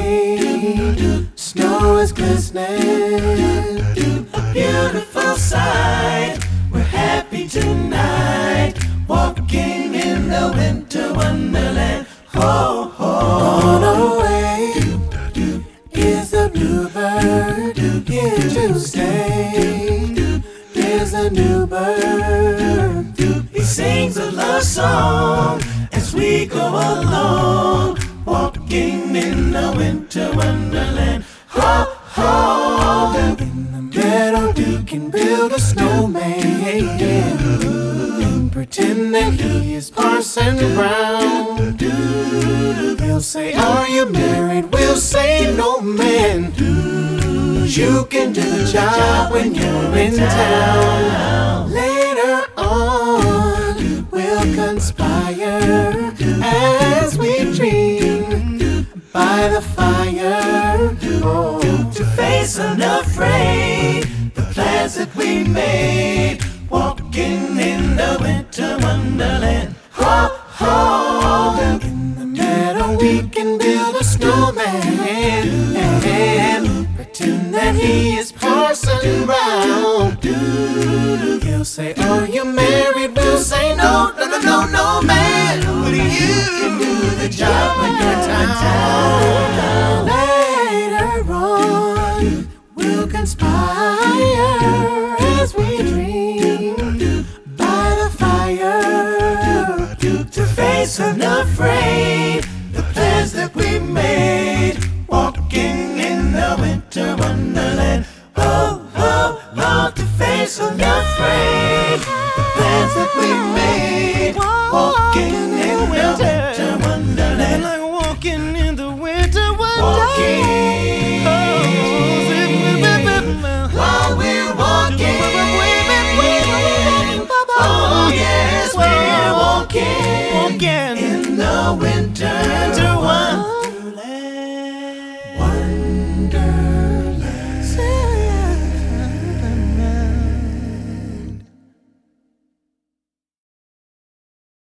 day. Snow is glistening, a beautiful sight. We're happy tonight, walking in the winter wonderland. Ho, ho. Gone away is the bluebird, here to stay is a new bird. He sings a love song as we go along, walking in the winter wonderland. Ho, ho. In the meadow you can build a snowman and pretend that he is Parson Brown. He'll say, are you married? We'll say, no, man. You can do the job when you're in town. Later on, we'll conspire as we dream by the fire. Oh, to face unafraid the plans that we made, walking in the winter wonderland. Ho, ho. In the meadow we can build a snowman and pretend that he is Parson Brown. He'll say, are you married? We'll say, no, no, no, no, no, man. But you can do the job when you're town. Later on, we'll conspire as we dream by the fire, to face unafraid the plans that we made, walking in the winter wonderland. Ho, ho, ho, to face unafraid the plans that we made, walking in the winter wonderland. Like walking in the winter wonderland. Walking, while we're walking. Oh yes, we're walking in the winter